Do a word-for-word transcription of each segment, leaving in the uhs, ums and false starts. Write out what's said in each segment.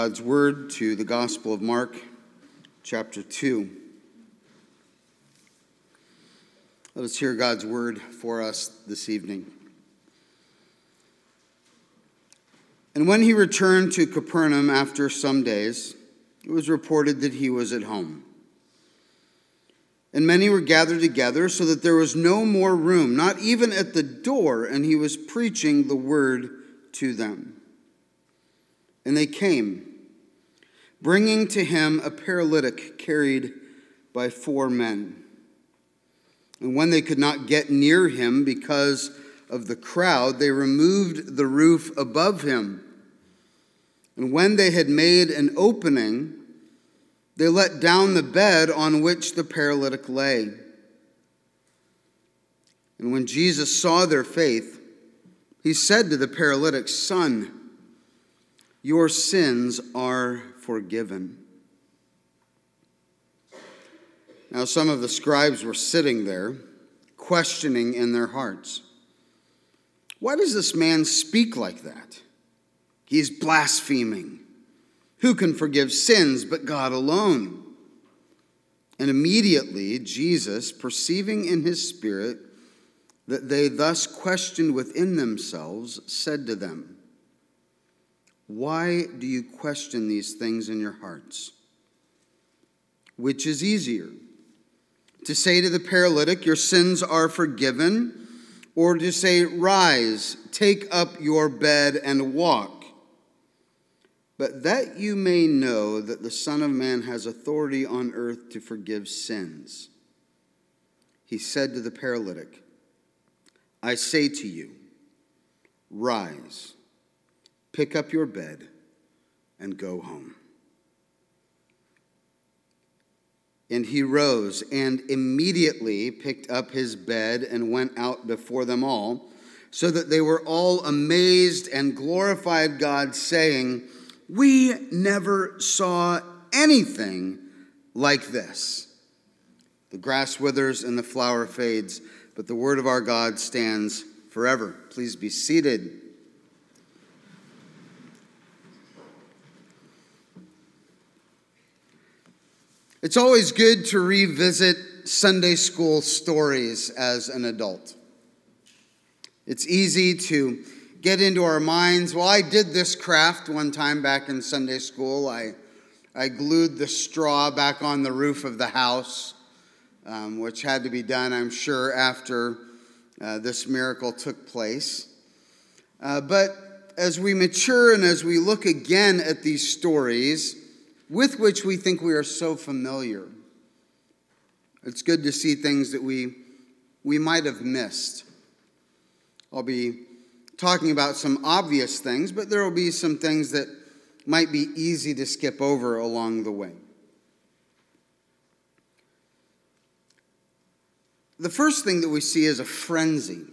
God's word to the Gospel of Mark, chapter two. Let us hear God's word for us this evening. And when he returned to Capernaum after some days, it was reported that he was at home. And many were gathered together so that there was no more room, not even at the door, and he was preaching the word to them. And they came, bringing to him a paralytic carried by four men. And when they could not get near him because of the crowd, they removed the roof above him. And when they had made an opening, they let down the bed on which the paralytic lay. And when Jesus saw their faith, he said to the paralytic, "Son, your sins are forgiven." Now some of the scribes were sitting there, questioning in their hearts, "Why does this man speak like that? He's blaspheming. Who can forgive sins but God alone?" And immediately Jesus, perceiving in his spirit that they thus questioned within themselves, said to them, "Why do you question these things in your hearts? Which is easier, to say to the paralytic, 'Your sins are forgiven,' or to say, 'Rise, take up your bed and walk'? But that you may know that the Son of Man has authority on earth to forgive sins." He said to the paralytic, "I say to you, rise, pick up your bed, and go home." And he rose and immediately picked up his bed and went out before them all, so that they were all amazed and glorified God, saying, "We never saw anything like this." The grass withers and the flower fades, but the word of our God stands forever. Please be seated. It's always good to revisit Sunday school stories as an adult. It's easy to get into our minds. Well, I did this craft one time back in Sunday school. I, I glued the straw back on the roof of the house, um, which had to be done, I'm sure, after uh, this miracle took place. Uh, but as we mature and as we look again at these stories, with which we think we are so familiar, it's good to see things that we we might have missed. I'll be talking about some obvious things, but there will be some things that might be easy to skip over along the way. The first thing that we see is a frenzy,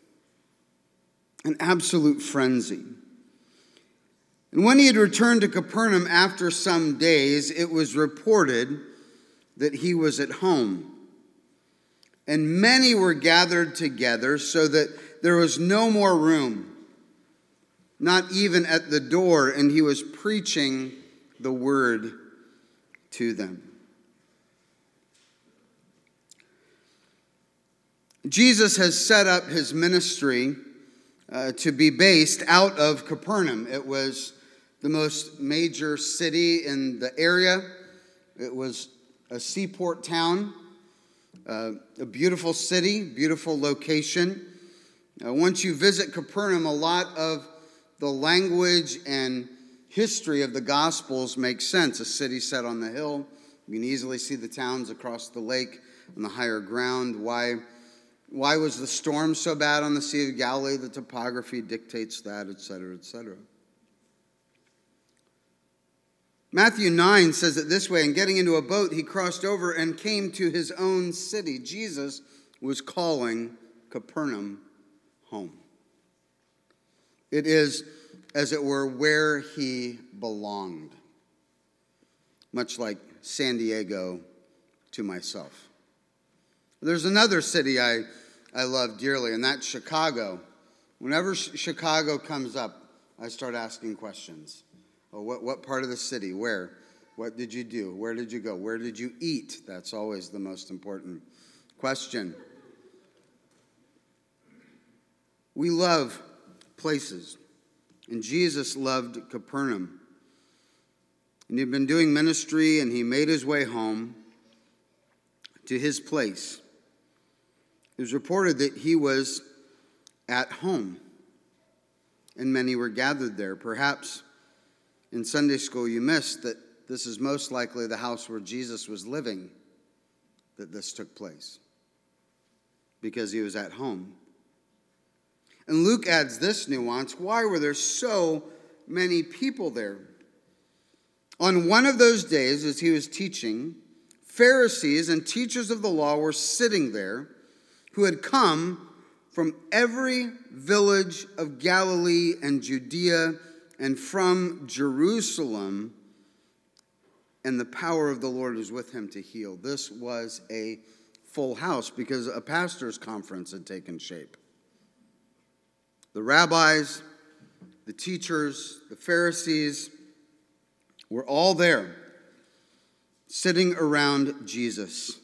an absolute frenzy. And when he had returned to Capernaum after some days, it was reported that he was at home. And many were gathered together so that there was no more room, not even at the door, and he was preaching the word to them. Jesus has set up his ministry uh, to be based out of Capernaum. It was the most major city in the area. It was a seaport town, uh, a beautiful city, beautiful location. Uh, once you visit Capernaum, a lot of the language and history of the Gospels makes sense. A city set on the hill. You can easily see the towns across the lake on the higher ground. Why, why was the storm so bad on the Sea of Galilee? The topography dictates that, et cetera, et cetera. Matthew nine says it this way, "And getting into a boat, he crossed over and came to his own city." Jesus was calling Capernaum home. It is, as it were, where he belonged, much like San Diego to myself. There's another city I, I love dearly, and that's Chicago. Whenever Chicago comes up, I start asking questions. Oh, what, what part of the city? Where? What did you do? Where did you go? Where did you eat? That's always the most important question. We love places, and Jesus loved Capernaum. And he'd been doing ministry, and he made his way home to his place. It was reported that he was at home, and many were gathered there. Perhaps in Sunday school you missed that this is most likely the house where Jesus was living, that this took place, because he was at home. And Luke adds this nuance: why were there so many people there? On one of those days, as he was teaching, Pharisees and teachers of the law were sitting there, who had come from every village of Galilee and Judea and from Jerusalem, and the power of the Lord was with him to heal. This was a full house because a pastor's conference had taken shape. The rabbis, the teachers, the Pharisees were all there, sitting around Jesus.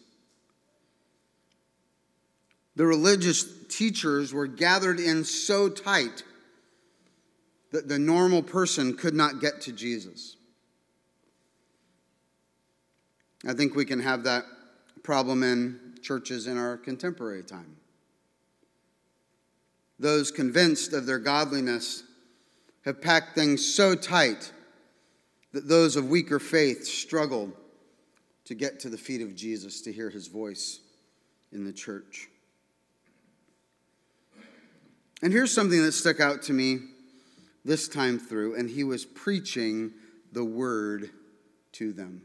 The religious teachers were gathered in so tight that the normal person could not get to Jesus. I think we can have that problem in churches in our contemporary time. Those convinced of their godliness have packed things so tight that those of weaker faith struggle to get to the feet of Jesus, to hear his voice in the church. And here's something that stuck out to me this time through, and he was preaching the word to them.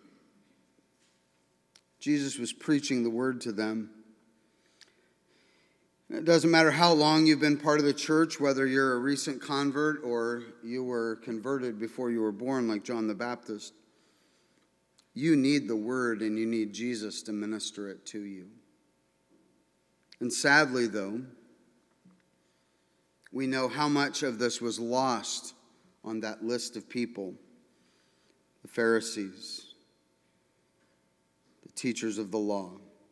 Jesus was preaching the word to them. It doesn't matter how long you've been part of the church, whether you're a recent convert or you were converted before you were born like John the Baptist. You need the word and you need Jesus to minister it to you. And sadly, though, we know how much of this was lost on that list of people. The Pharisees, the teachers of the law.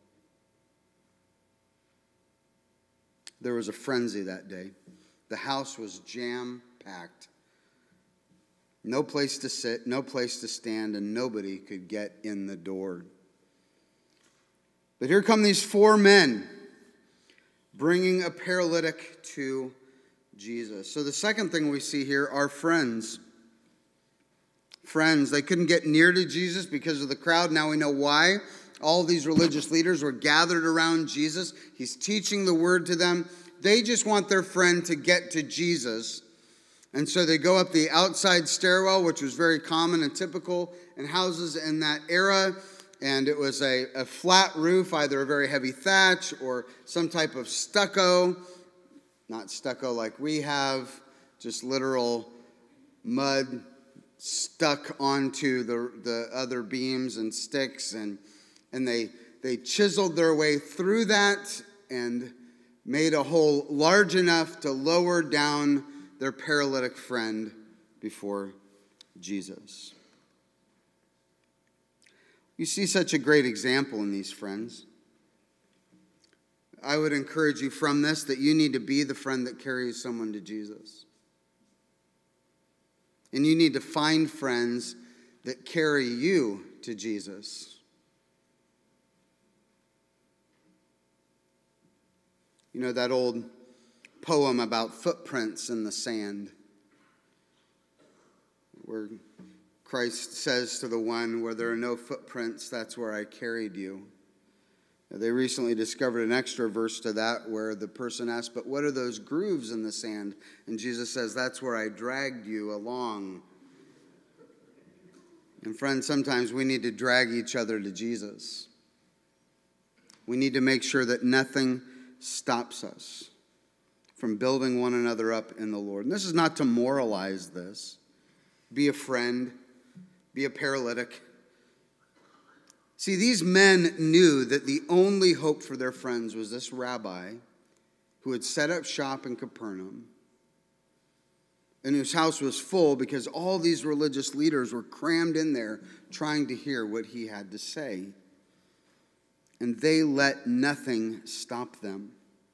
There was a frenzy that day. The house was jam-packed. No place to sit, no place to stand, and nobody could get in the door. But here come these four men bringing a paralytic to Jesus. So the second thing we see here are friends. Friends. They couldn't get near to Jesus because of the crowd. Now we know why. All these religious leaders were gathered around Jesus. He's teaching the word to them. They just want their friend to get to Jesus. And so they go up the outside stairwell, which was very common and typical in houses in that era. And it was a, a flat roof, either a very heavy thatch or some type of stucco. Not stucco like we have, just literal mud stuck onto the, the other beams and sticks. And, and they, they chiseled their way through that and made a hole large enough to lower down their paralytic friend before Jesus. You see such a great example in these friends. I would encourage you from this that you need to be the friend that carries someone to Jesus. And you need to find friends that carry you to Jesus. You know that old poem about footprints in the sand, where Christ says to the one, where there are no footprints, that's where I carried you. They recently discovered an extra verse to that where the person asked, but what are those grooves in the sand? And Jesus says, that's where I dragged you along. And friends, sometimes we need to drag each other to Jesus. We need to make sure that nothing stops us from building one another up in the Lord. And this is not to moralize this. Be a friend. Be a paralytic. See, these men knew that the only hope for their friends was this rabbi who had set up shop in Capernaum, and whose house was full because all these religious leaders were crammed in there trying to hear what he had to say. And they let nothing stop them.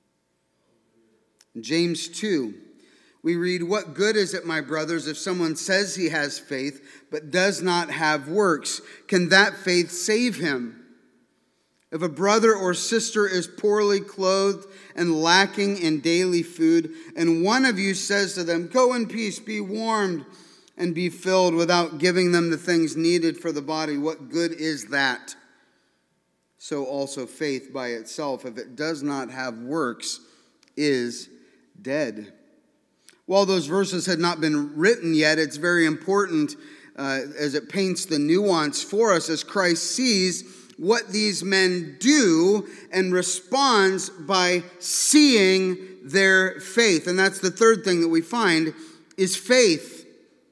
In James two, we read, "What good is it, my brothers, if someone says he has faith but does not have works? Can that faith save him? If a brother or sister is poorly clothed and lacking in daily food, and one of you says to them, 'Go in peace, be warmed and be filled,' without giving them the things needed for the body, what good is that? So also faith by itself, if it does not have works, is dead." While those verses had not been written yet, it's very important uh, as it paints the nuance for us as Christ sees what these men do and responds by seeing their faith. And that's the third thing that we find is faith.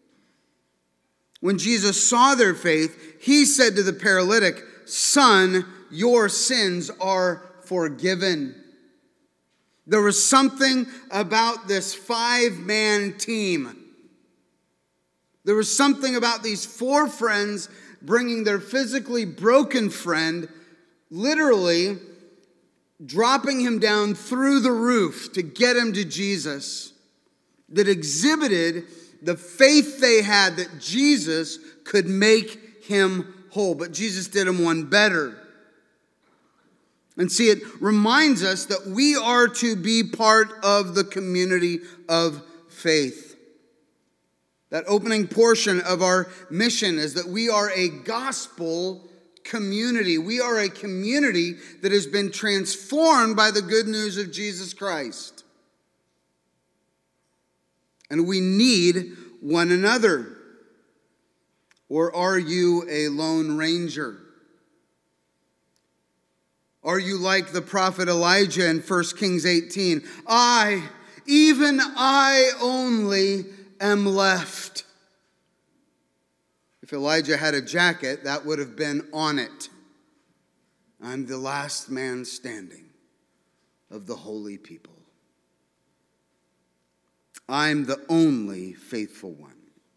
When Jesus saw their faith, he said to the paralytic, "Son, your sins are forgiven." There was something about this five-man team. There was something about these four friends bringing their physically broken friend, literally dropping him down through the roof to get him to Jesus, that exhibited the faith they had that Jesus could make him whole. But Jesus did him one better. And see, it reminds us that we are to be part of the community of faith. That opening portion of our mission is that we are a gospel community. We are a community that has been transformed by the good news of Jesus Christ. And we need one another. Or are you a lone ranger? Are you like the prophet Elijah in First Kings eighteen? I, even I only am left. If Elijah had a jacket, that would have been on it. I'm the last man standing of the holy people. I'm the only faithful one.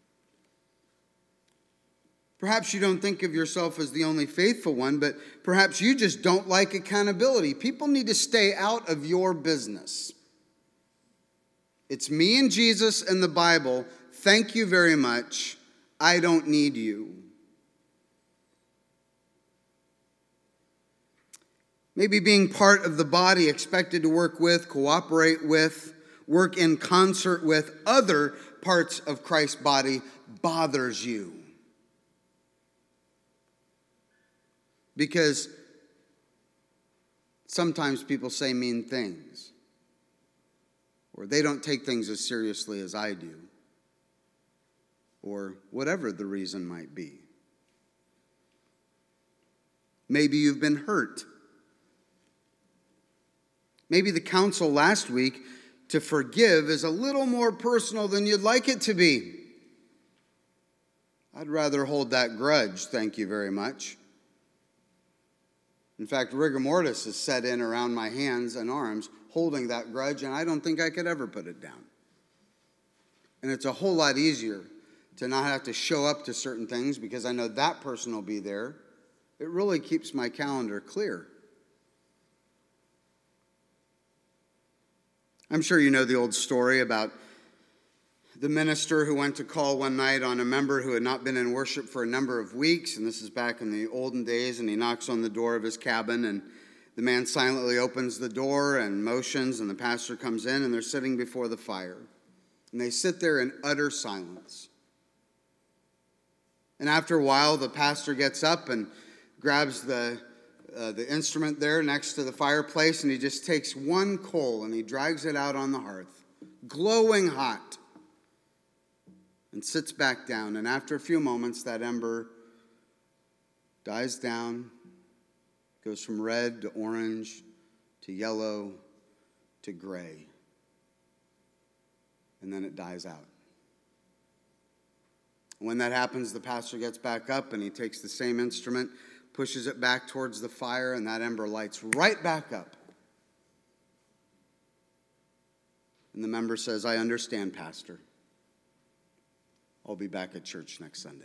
Perhaps you don't think of yourself as the only faithful one, but perhaps you just don't like accountability. People need to stay out of your business. It's me and Jesus and the Bible. Thank you very much. I don't need you. Maybe being part of the body, expected to work with, cooperate with, work in concert with other parts of Christ's body bothers you. Because sometimes people say mean things. Or they don't take things as seriously as I do. Or whatever the reason might be. Maybe you've been hurt. Maybe the counsel last week to forgive is a little more personal than you'd like it to be. I'd rather hold that grudge, thank you very much. In fact, rigor mortis is set in around my hands and arms, holding that grudge, and I don't think I could ever put it down. And it's a whole lot easier to not have to show up to certain things because I know that person will be there. It really keeps my calendar clear. I'm sure you know the old story about the minister who went to call one night on a member who had not been in worship for a number of weeks, and this is back in the olden days, and he knocks on the door of his cabin, and the man silently opens the door and motions, and the pastor comes in, and they're sitting before the fire. And they sit there in utter silence. And after a while, the pastor gets up and grabs the uh, the instrument there next to the fireplace, and he just takes one coal, and he drags it out on the hearth, glowing hot, and sits back down. And after a few moments, that ember dies down, goes from red to orange to yellow to gray. And then it dies out. When that happens, the pastor gets back up and he takes the same instrument, pushes it back towards the fire, and that ember lights right back up. And the member says, "I understand, Pastor. I'll be back at church next Sunday.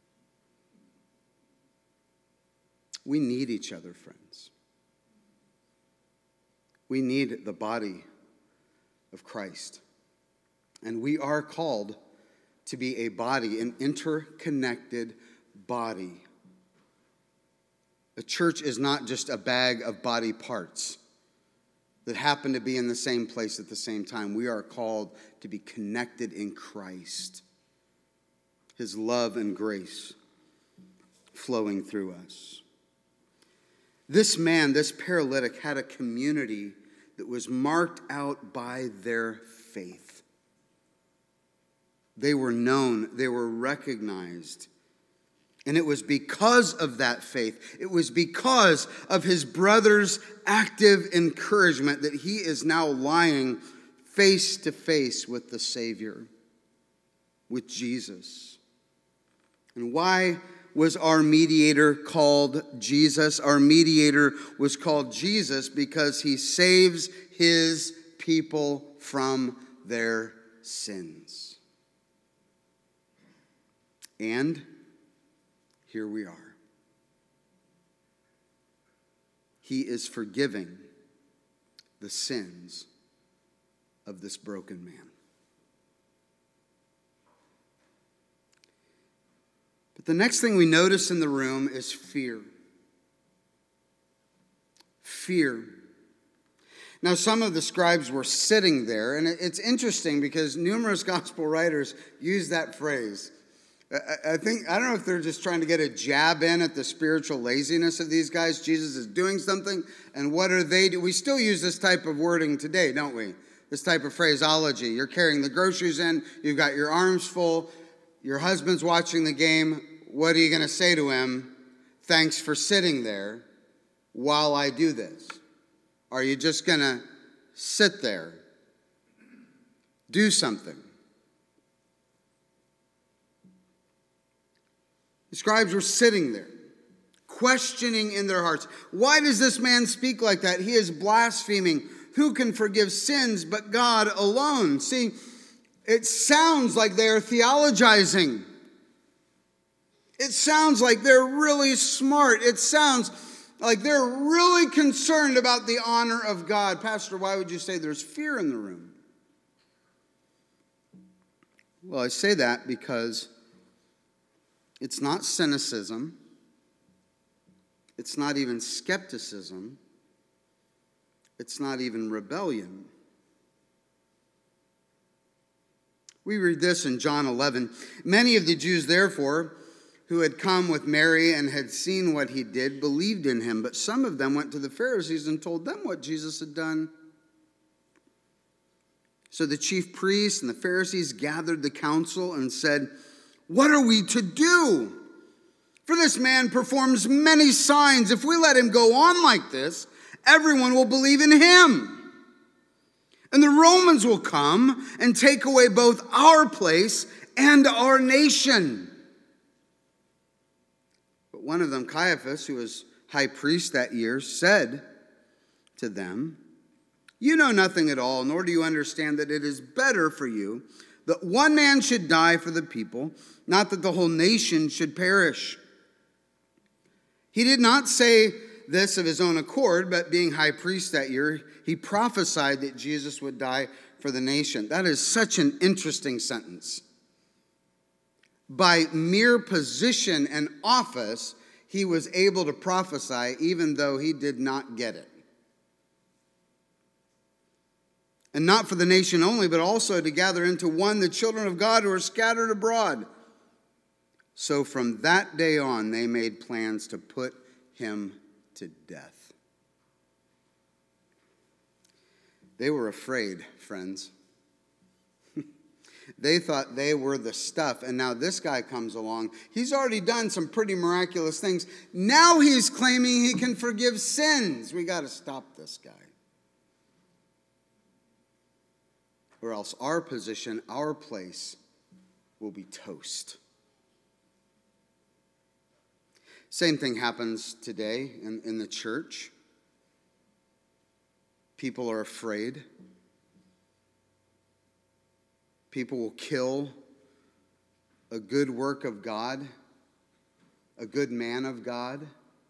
We need each other, friends. We need the body of Christ. And we are called to be a body, an interconnected body. A church is not just a bag of body parts that happen to be in the same place at the same time. We are called to be connected in Christ, his love and grace flowing through us. This man, this paralytic, had a community that was marked out by their faith. They were known, they were recognized. And it was because of that faith, it was because of his brother's active encouragement that he is now lying face to face with the Savior, with Jesus. And why was our mediator called Jesus? Our mediator was called Jesus because he saves his people from their sins. And here we are. He is forgiving the sins of this broken man. But the next thing we notice in the room is fear. Fear. Now, some of the scribes were sitting there, and it's interesting because numerous gospel writers use that phrase. I think, I don't know if they're just trying to get a jab in at the spiritual laziness of these guys. Jesus is doing something, and what are they doing? We still use this type of wording today, don't we? This type of phraseology. You're carrying the groceries in, you've got your arms full, your husband's watching the game. What are you going to say to him? Thanks for sitting there while I do this. Are you just going to sit there? Do something. The scribes were sitting there, questioning in their hearts. Why does this man speak like that? He is blaspheming. Who can forgive sins but God alone? See, it sounds like they're theologizing. It sounds like they're really smart. It sounds like they're really concerned about the honor of God. Pastor, why would you say there's fear in the room? Well, I say that because it's not cynicism. It's not even skepticism. It's not even rebellion. We read this in John eleven. Many of the Jews, therefore, who had come with Mary and had seen what he did, believed in him. But some of them went to the Pharisees and told them what Jesus had done. So the chief priests and the Pharisees gathered the council and said, "What are we to do? For this man performs many signs. If we let him go on like this, everyone will believe in him. And the Romans will come and take away both our place and our nation." But one of them, Caiaphas, who was high priest that year, said to them, "You know nothing at all, nor do you understand that it is better for you that one man should die for the people, not that the whole nation should perish." He did not say this of his own accord, but being high priest that year, he prophesied that Jesus would die for the nation. That is such an interesting sentence. By mere position and office, he was able to prophesy even though he did not get it. And not for the nation only, but also to gather into one the children of God who are scattered abroad. So from that day on, they made plans to put him to death. They were afraid, friends. They thought they were the stuff, and now this guy comes along. He's already done some pretty miraculous things. Now he's claiming he can forgive sins. We got to stop this guy. Or else our position, our place, will be toast. Same thing happens today in, in the church. People are afraid. People will kill a good work of God, a good man of God,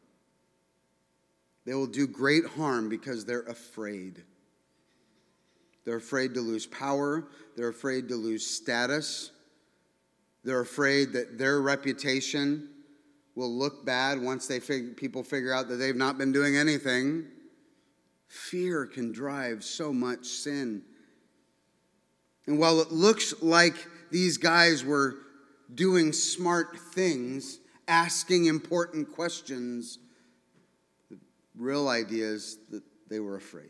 they will do great harm because they're afraid. They're afraid to lose power. They're afraid to lose status. They're afraid that their reputation will look bad once they fig- people figure out that they've not been doing anything. Fear can drive so much sin. And while it looks like these guys were doing smart things, asking important questions, the real idea is that they were afraid.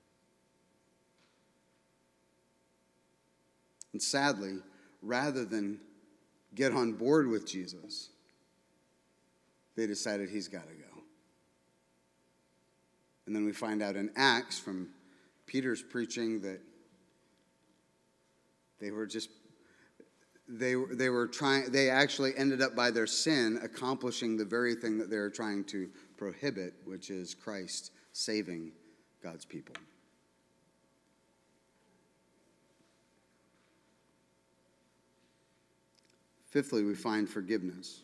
And sadly, rather than get on board with Jesus, they decided he's got to go. And then we find out in Acts from Peter's preaching that they were just, they, they were trying, they actually ended up by their sin accomplishing the very thing that they were trying to prohibit, which is Christ saving God's people. Fifthly, we find forgiveness.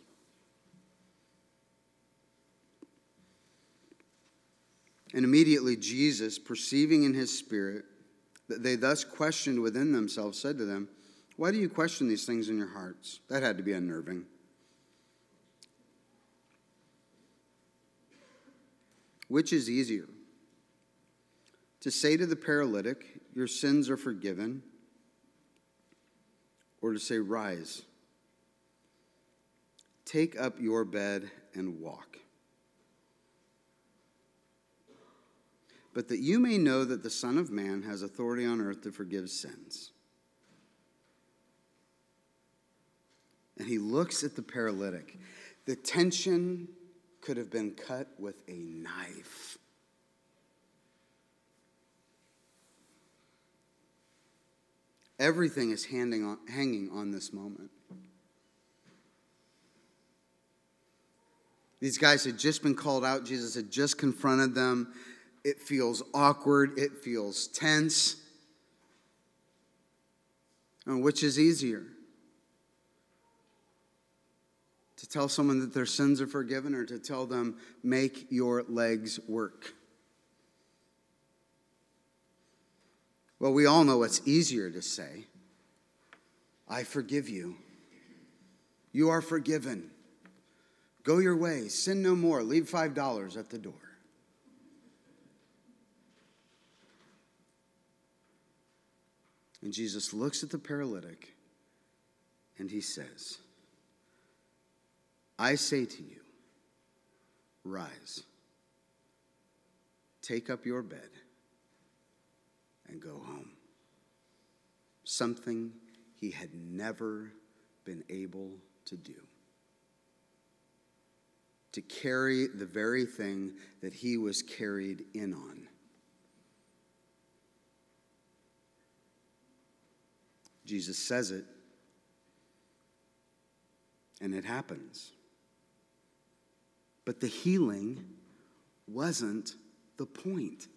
And immediately Jesus, perceiving in his spirit that they thus questioned within themselves, said to them, "Why do you question these things in your hearts?" That had to be unnerving. Which is easier? To say to the paralytic, "Your sins are forgiven," or to say, "Rise, take up your bed and walk"? But that you may know that the Son of Man has authority on earth to forgive sins. And he looks at the paralytic. The tension could have been cut with a knife. Everything is hanging on, hanging on this moment. These guys had just been called out. Jesus had just confronted them. It feels awkward. It feels tense. And which is easier? To tell someone that their sins are forgiven, or to tell them, "Make your legs work"? Well, we all know it's easier to say, "I forgive you. You are forgiven. Go your way. Sin no more. Leave five dollars at the door." And Jesus looks at the paralytic and he says, "I say to you, rise, take up your bed, and go home." Something he had never been able to do. To carry the very thing that he was carried in on. Jesus says it, and it happens. But the healing wasn't the point.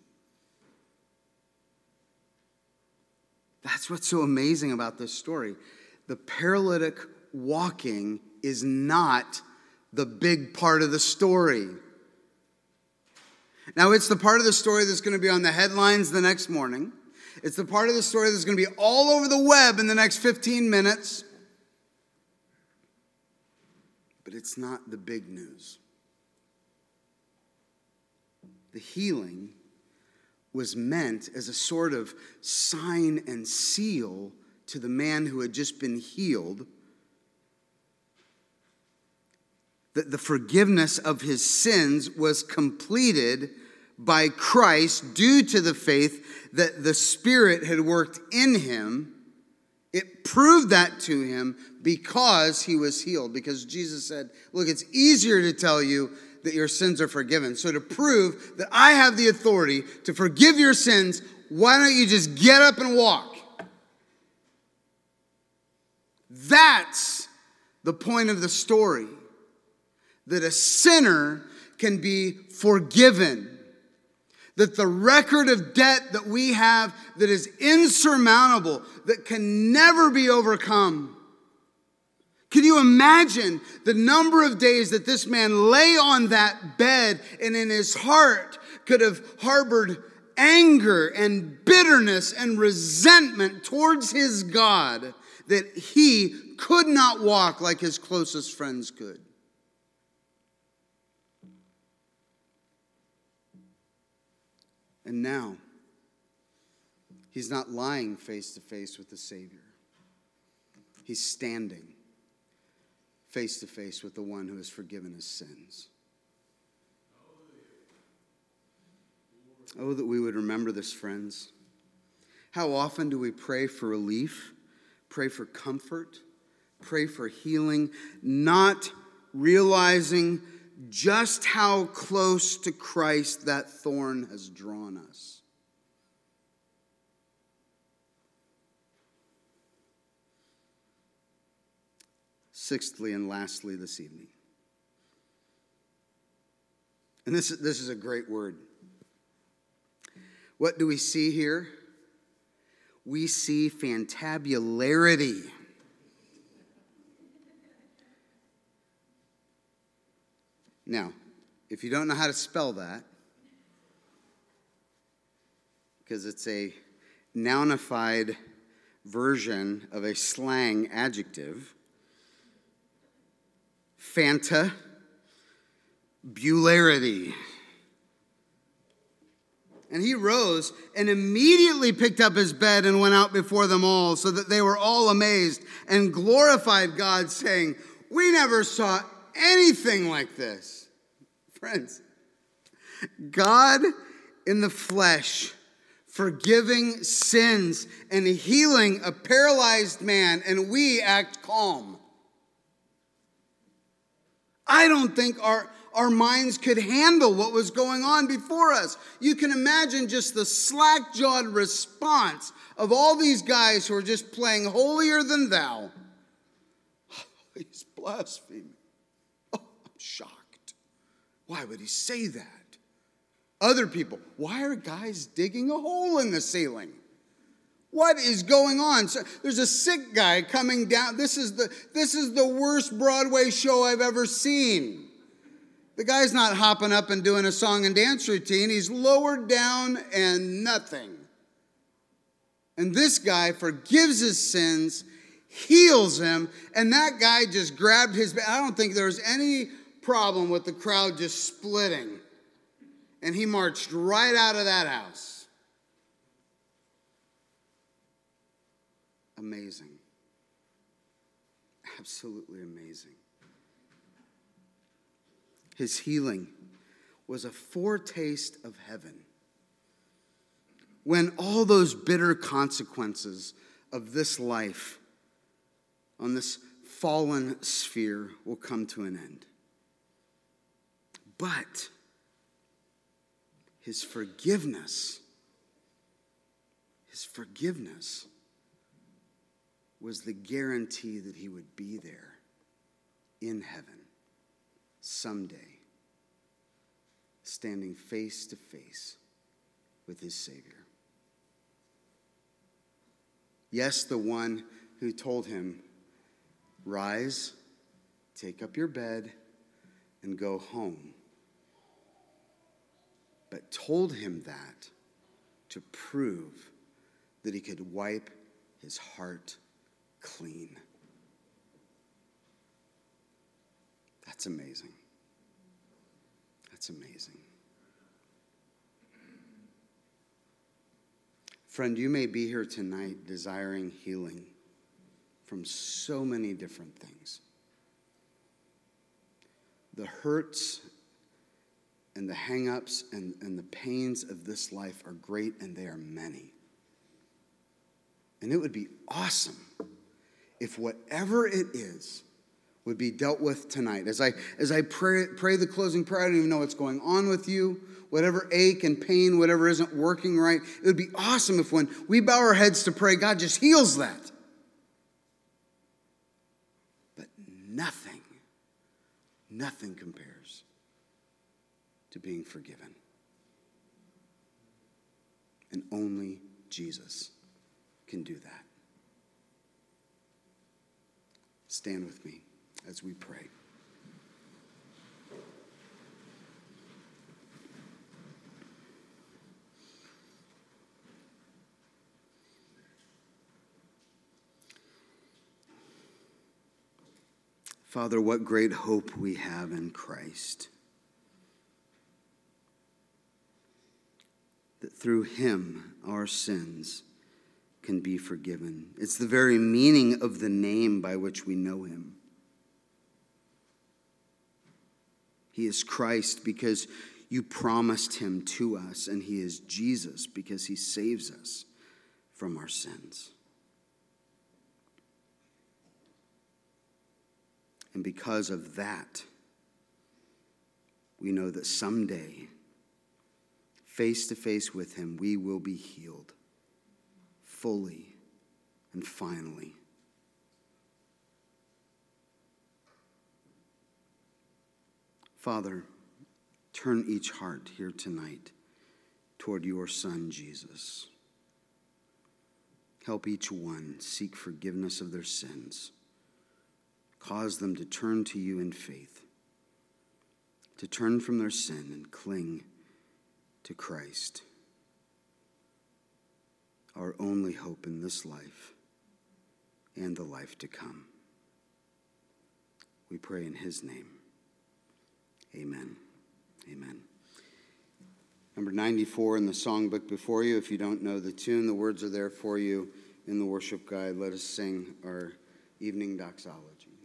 That's what's so amazing about this story. The paralytic walking is not the big part of the story. Now, it's the part of the story that's going to be on the headlines the next morning. It's the part of the story that's going to be all over the web in the next fifteen minutes. But it's not the big news. The healing was meant as a sort of sign and seal to the man who had just been healed, that the forgiveness of his sins was completed by Christ due to the faith that the Spirit had worked in him. It proved that to him because he was healed. Because Jesus said, "Look, it's easier to tell you that your sins are forgiven. So to prove that I have the authority to forgive your sins, why don't you just get up and walk?" That's the point of the story. That a sinner can be forgiven. That the record of debt that we have that is insurmountable, that can never be overcome, Can you imagine the number of days that this man lay on that bed and in his heart could have harbored anger and bitterness and resentment towards his God that he could not walk like his closest friends could? And now, he's not lying face to face with the Savior. He's standing face to face with the one who has forgiven his sins. Oh, that we would remember this, friends. How often do we pray for relief, pray for comfort, pray for healing, not realizing just how close to Christ that thorn has drawn us? Sixthly and lastly this evening. And this, this is a great word. What do we see here? We see fantabularity. Now, if you don't know how to spell that, because it's a nounified version of a slang adjective, fantabularity. And he rose and immediately picked up his bed and went out before them all, so that they were all amazed and glorified God, saying, "We never saw anything like this." Friends, God in the flesh, forgiving sins and healing a paralyzed man, and we act calm. I don't think our, our minds could handle what was going on before us. You can imagine just the slack-jawed response of all these guys who are just playing holier than thou. Oh, he's blaspheming. Oh, I'm shocked. Why would he say that? Other people, why are guys digging a hole in the ceiling? What is going on? So there's a sick guy coming down. This is the this is the worst Broadway show I've ever seen. The guy's not hopping up and doing a song and dance routine. He's lowered down and nothing. And this guy forgives his sins, heals him, and that guy just grabbed his... I don't think there was any problem with the crowd just splitting. And he marched right out of that house. Amazing. Absolutely amazing. His healing was a foretaste of heaven. When all those bitter consequences of this life on this fallen sphere will come to an end. But his forgiveness, his forgiveness was the guarantee that he would be there in heaven someday, standing face to face with his Savior. Yes, the one who told him, "Rise, take up your bed, and go home," but told him that to prove that he could wipe his heart clean. That's amazing. That's amazing. Friend, you may be here tonight desiring healing from so many different things. The hurts and the hang-ups and, and the pains of this life are great, and they are many. And it would be awesome if whatever it is would be dealt with tonight. As I as I pray, pray the closing prayer, I don't even know what's going on with you. Whatever ache and pain, whatever isn't working right, it would be awesome if when we bow our heads to pray, God just heals that. But nothing, nothing compares to being forgiven. And only Jesus can do that. Stand with me as we pray. Father, what great hope we have in Christ. That through him our sins can be forgiven. It's the very meaning of the name by which we know him. He is Christ because you promised him to us, and he is Jesus because he saves us from our sins. And because of that, we know that someday, face to face with him, we will be healed fully and finally. Father, turn each heart here tonight toward your Son, Jesus. Help each one seek forgiveness of their sins. Cause them to turn to you in faith, to turn from their sin and cling to Christ, our only hope in this life and the life to come. We pray in his name. Amen. Amen. Number ninety-four in the songbook before you. If you don't know the tune, the words are there for you in the worship guide. Let us sing our evening doxology.